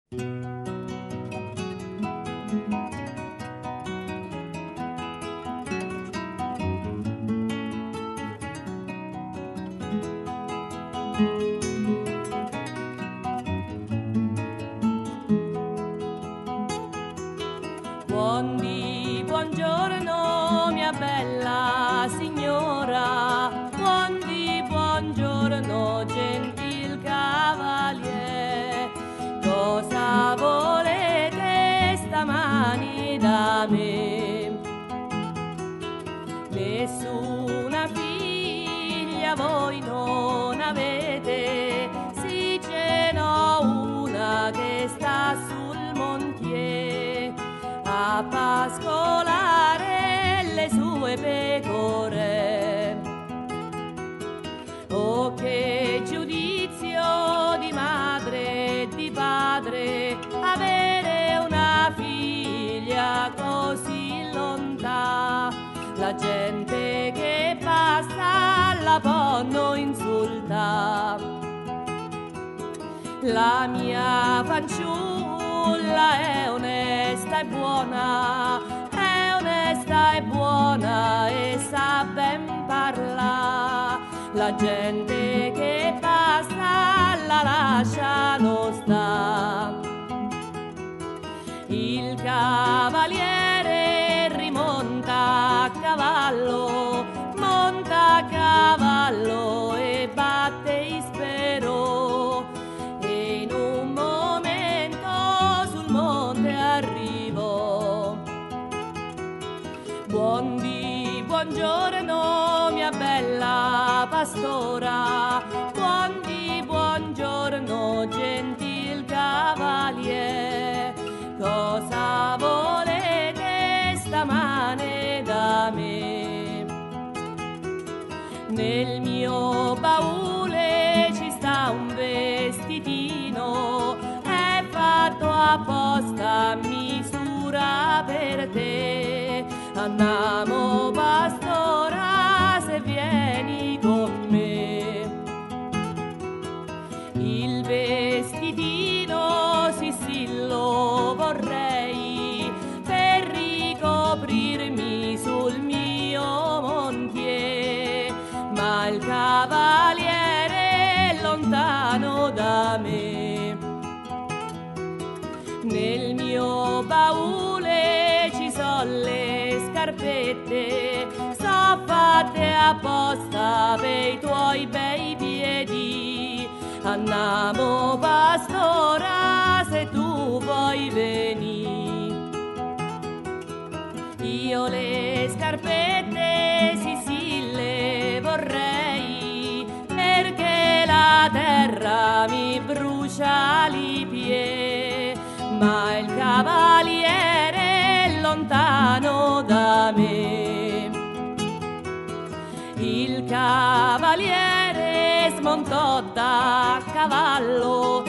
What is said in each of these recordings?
Buongiorno mia bella signora, buongiorno gentil cavalier, cosa volete stamani da me? Nessuna figlia voi non avete, sì ce n'ho una che sta sul montier a pascolare le sue pecore. Oh, che giudizio di madre e di padre avere una figlia così lontana. La gente che passa la possono insultare. La mia fanciulla è onesta e buona e sa ben parlare. La gente che passa la lasciano sta. Il cavaliere rimonta a cavallo, monta a cavallo e batte ispero. E in un momento sul monte arrivo. Buongiorno mia bella pastora, buongiorno gentil cavalier, cosa volete stamane da me? Nel mio baule ci sta un vestitino, è fatto apposta a misura per te. Andiamo pastora se vieni con me. Il vestitino sì lo vorrei per ricoprirmi sul mio montier, ma il cavaliere è lontano da me. Nel mio baule ci sono le scarpette, so fatte apposta per i tuoi bei piedi. Andiamo pastora se tu vuoi venire. Io le scarpette sì le vorrei, perché la terra mi brucia i piedi, ma il cavaliere è lontano da me. Il cavaliere smontò da cavallo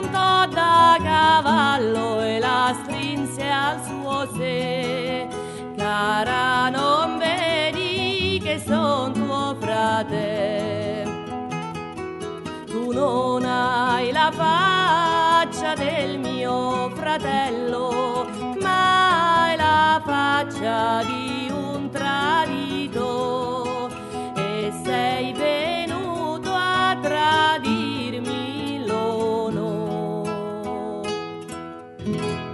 e la strinse al suo sé. Cara, non vedi che son tuo frate? Tu non hai la faccia del mio fratello, ma hai la faccia di un tradito, e sei venuto a tradirmi l'onore.